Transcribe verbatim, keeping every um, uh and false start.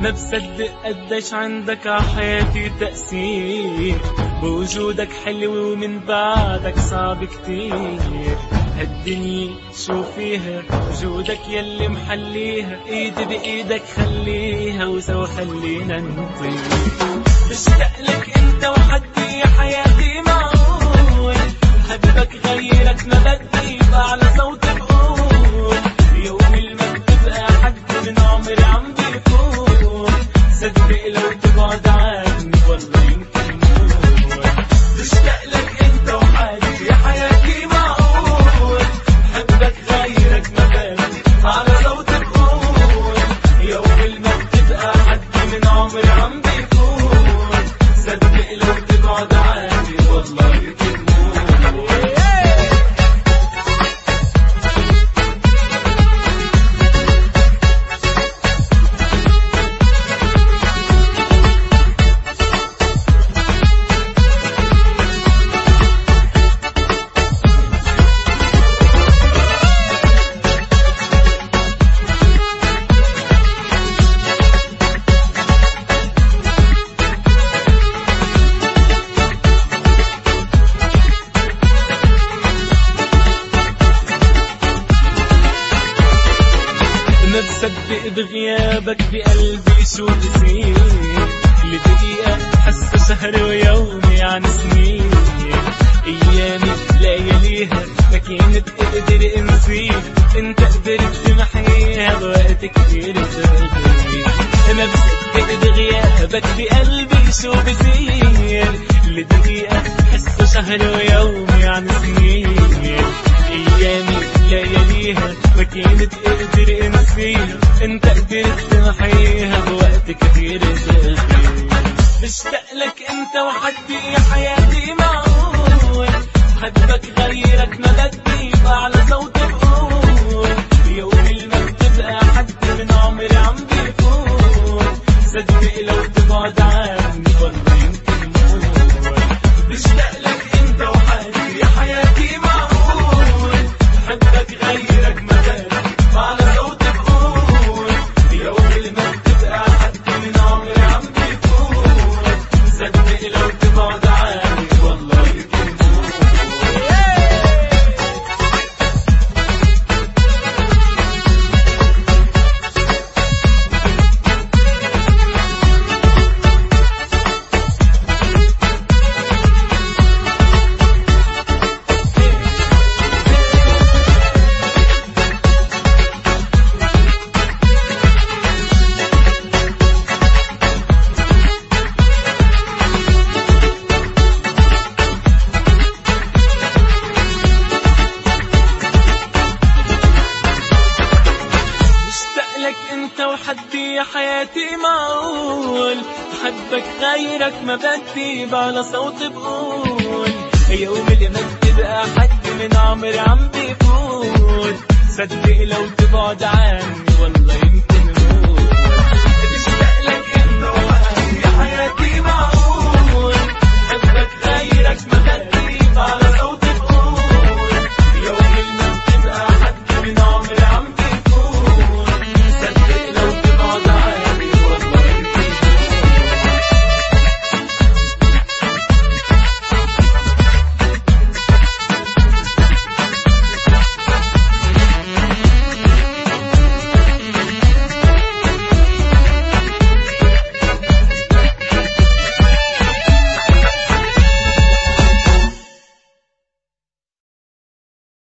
ما بصدق قديش عندك عحياتي تأثير، بوجودك حلو ومن بعدك صعب كتير. هالدنيا شو فيها وجودك يلي محليها، ايدي بايدك خليها وسوا خلينا نطير. بشتاق لك انت وحدي يا حياتي معقول، حبك غيرك ما بدي على صوت بقول. يوم ما بتبقى حد من عمري عم بيفوت، صدق لو تبعد عني والله يمكن موت. بشتاق لك انت وحدي يا حياتي معقول، حبك غيرك ما بدي على صوت بقول. يوم ما بتبقى حد من عمري عم بيفوت، صدق لو تبعد عني والله يمكن موت. ما بصدق بغيابك بقلبي شو بصير، لدقيقة حس شهر ويومي عن سنين. ايامي لياليها ما كنت اقدر انسيك، انت قدرت تمحيها بوقت كتير صغير. ما بصدق بغيابك بقلبي شو بصير، لدقيقة حس شهر ويومي عن سنين. ايامي لياليها ما كنت اقدر انسيها، انت قدرت تمحيها بوقت كتير صغير. بشتاق لك انت وحدي يا حياتي معقول، حبك غيرك ما بدي على صوت بقول. يوم ما بتبقى حد من عمري عم بيفوت، صدق لو تبعد عني والله يمكن موت. بشتاق لك انت وحدي يا حياتي معقول، حبك غيرك ما بدي على صوت بقول. يوم ما بتبقى حد من عمري عم بيفوت، صدق لو تبعد عني والله يمكن موت. انت وحدي يا حياتي معقول، حبك غيرك ما بدي على صوت بقول. يوم اللي ما بتبقى حد من عمري عم بيفوت، صدق لو تبعد عني والله